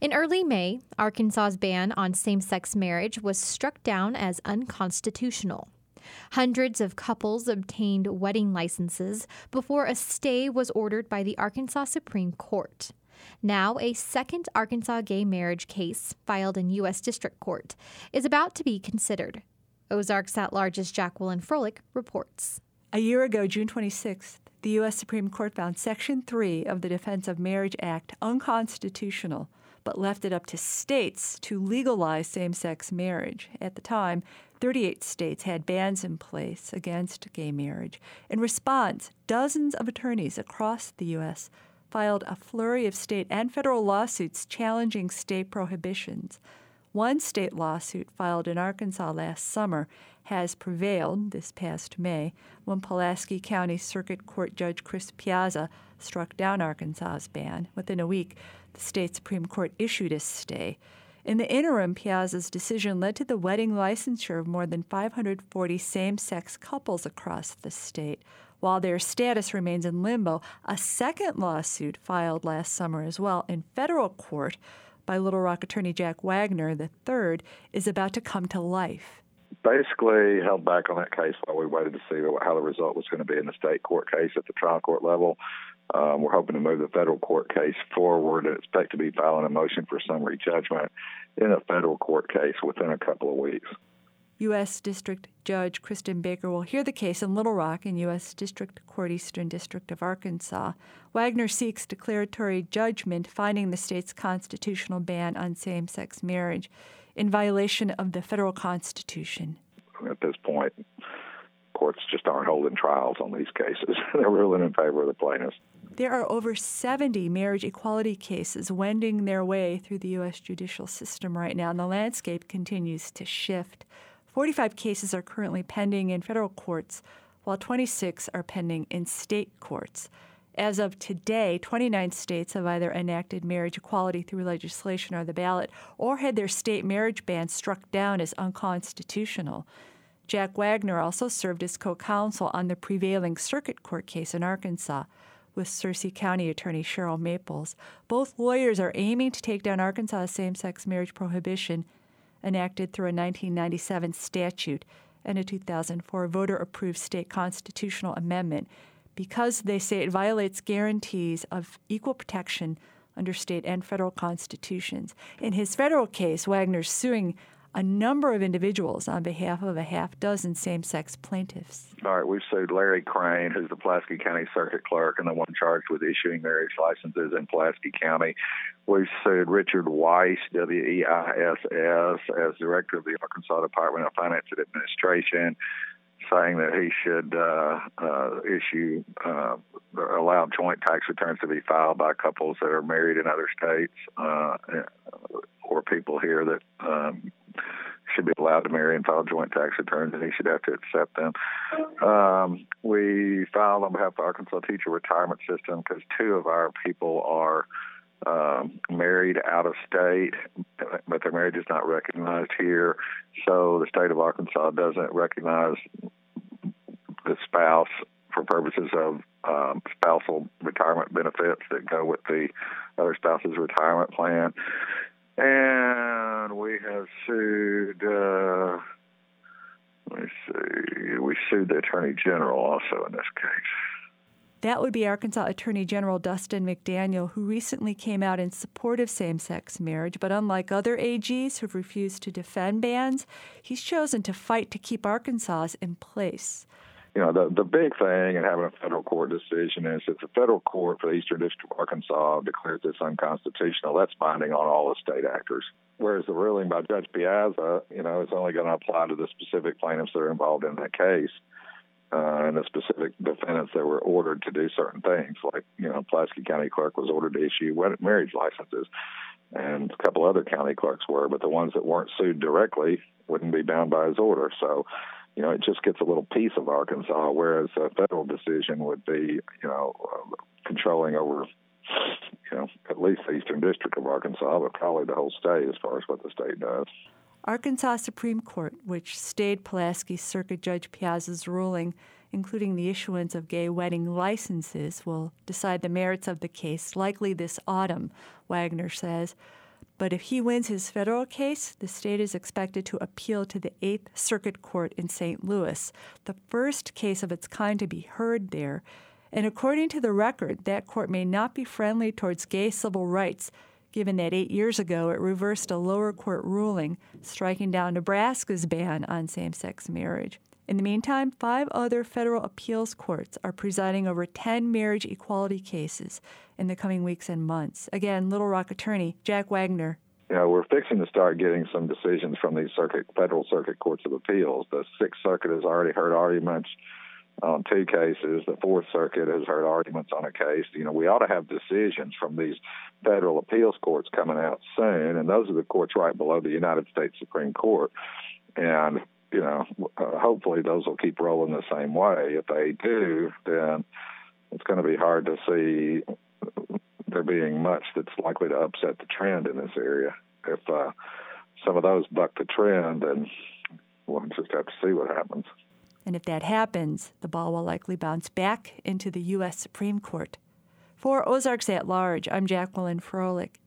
In early May, Arkansas's ban on same-sex marriage was struck down as unconstitutional. Hundreds of couples obtained wedding licenses before a stay was ordered by the Arkansas Supreme Court. Now, a second Arkansas gay marriage case filed in U.S. District Court is about to be considered. Ozarks at-large's Jacqueline Froelich reports. A year ago, June 26th, the U.S. Supreme Court found Section 3 of the Defense of Marriage Act unconstitutional, but left it up to states to legalize same-sex marriage. At the time, 38 states had bans in place against gay marriage. In response, dozens of attorneys across the U.S. filed a flurry of state and federal lawsuits challenging state prohibitions. One state lawsuit filed in Arkansas last summer has prevailed this past May when Pulaski County Circuit Court Judge Chris Piazza struck down Arkansas's ban. Within a week, the state Supreme Court issued a stay. In the interim, Piazza's decision led to the wedding licensure of more than 540 same-sex couples across the state. While their status remains in limbo, a second lawsuit filed last summer as well in federal court by Little Rock attorney Jack Wagner III is about to come to life. Basically held back on that case while we waited to see how the result was going to be in the state court case at the trial court level. We're hoping to move the federal court case forward and expect to be filing a motion for summary judgment in a federal court case within a couple of weeks. U.S. District Judge Kristen Baker will hear the case in Little Rock in U.S. District Court Eastern District of Arkansas. Wagner seeks declaratory judgment finding the state's constitutional ban on same-sex marriage in violation of the federal Constitution. At this point, courts just aren't holding trials on these cases. They're ruling in favor of the plaintiffs. There are over 70 marriage equality cases wending their way through the U.S. judicial system right now, and the landscape continues to shift. 45 cases are currently pending in federal courts, while 26 are pending in state courts. As of today, 29 states have either enacted marriage equality through legislation or the ballot, or had their state marriage bans struck down as unconstitutional. Jack Wagner also served as co-counsel on the prevailing circuit court case in Arkansas with Searcy County Attorney Cheryl Maples. Both lawyers are aiming to take down Arkansas's same-sex marriage prohibition enacted through a 1997 statute and a 2004 voter-approved state constitutional amendment because they say it violates guarantees of equal protection under state and federal constitutions. In his federal case, Wagner's suing a number of individuals on behalf of a half-dozen same-sex plaintiffs. All right, we've sued Larry Crane, who's the Pulaski County Circuit Clerk and the one charged with issuing marriage licenses in Pulaski County. We've sued Richard Weiss, W-E-I-S-S, as Director of the Arkansas Department of Finance and Administration, saying that he should allow joint tax returns to be filed by couples that are married in other states or people here that should be allowed to marry and file joint tax returns, and he should have to accept them. We filed on behalf of the Arkansas Teacher Retirement System because two of our people are married out of state, but their marriage is not recognized here. So the state of Arkansas doesn't recognize the spouse for purposes of spousal retirement benefits that go with the other spouse's retirement plan. And we have sued, we sued the Attorney General also in this case. That would be Arkansas Attorney General Dustin McDaniel, who recently came out in support of same-sex marriage. But unlike other AGs who've refused to defend bans, he's chosen to fight to keep Arkansas's in place. You know, the big thing in having a federal court decision is if the federal court for the Eastern District of Arkansas declares this unconstitutional, that's binding on all the state actors. Whereas the ruling by Judge Piazza, you know, is only going to apply to the specific plaintiffs that are involved in that case. And the specific defendants that were ordered to do certain things, like, you know, Pulaski County Clerk was ordered to issue marriage licenses, and a couple other county clerks were, but the ones that weren't sued directly wouldn't be bound by his order. So, you know, it just gets a little piece of Arkansas, whereas a federal decision would be, you know, controlling over, you know, at least the Eastern District of Arkansas, but probably the whole state as far as what the state does. Arkansas Supreme Court, which stayed Pulaski Circuit Judge Piazza's ruling, including the issuance of gay wedding licenses, will decide the merits of the case likely this autumn, Wagner says. But if he wins his federal case, the state is expected to appeal to the 8th Circuit Court in St. Louis, the first case of its kind to be heard there. And according to the record, that court may not be friendly towards gay civil rights, given that 8 years ago it reversed a lower court ruling striking down Nebraska's ban on same-sex marriage. In the meantime, 5 other federal appeals courts are presiding over 10 marriage equality cases in the coming weeks and months. Again, Little Rock attorney Jack Wagner. Yeah, we're fixing to start getting some decisions from these federal circuit courts of appeals. The 6th Circuit has already heard arguments on 2 cases. The 4th Circuit has heard arguments on a case. We ought to have decisions from these federal appeals courts coming out soon, and those are the courts right below the United States Supreme Court. And hopefully those will keep rolling the same way. If they do, then it's going to be hard to see there being much that's likely to upset the trend in this area. If some of those buck the trend, then we'll just have to see what happens. And if that happens, the ball will likely bounce back into the U.S. Supreme Court. For Ozarks at Large, I'm Jacqueline Froelich.